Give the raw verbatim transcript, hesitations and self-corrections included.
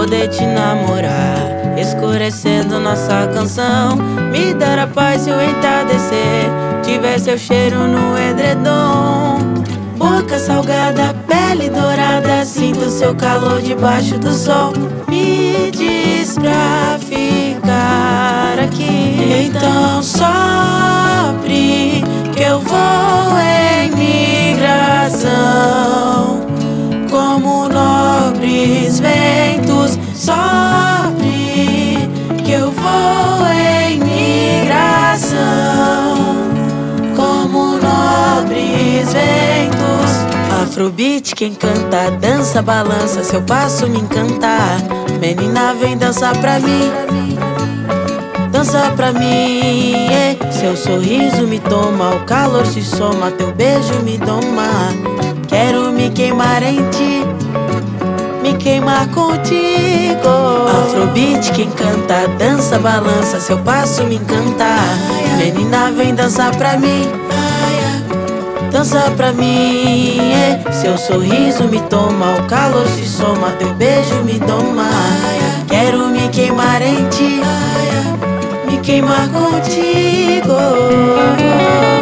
poder te namorar, escurecendo nossa canção. Me dar a paz se o entardecer tiver seu cheiro no edredom. Boca salgada, pele dourada, sinto seu calor debaixo do sol. Me diz pra ficar aqui, então sopre que eu vou em migração. Como nobres ventos, sopre que eu vou em migração. Como nobres ventos. Afrobeat, quem canta, dança, balança, seu passo me encanta. Menina, vem dançar pra mim, dança pra mim, yeah. Seu sorriso me toma, o calor se soma, teu beijo me doma. Quero me queimar em ti, me queimar contigo. Afrobeat, quem canta, dança, balança, seu passo me encanta. Menina, vem dançar pra mim, dança pra mim, yeah. Seu sorriso me toma, o calor se soma, teu beijo me doma. Quero me queimar em ti, me queimar contigo.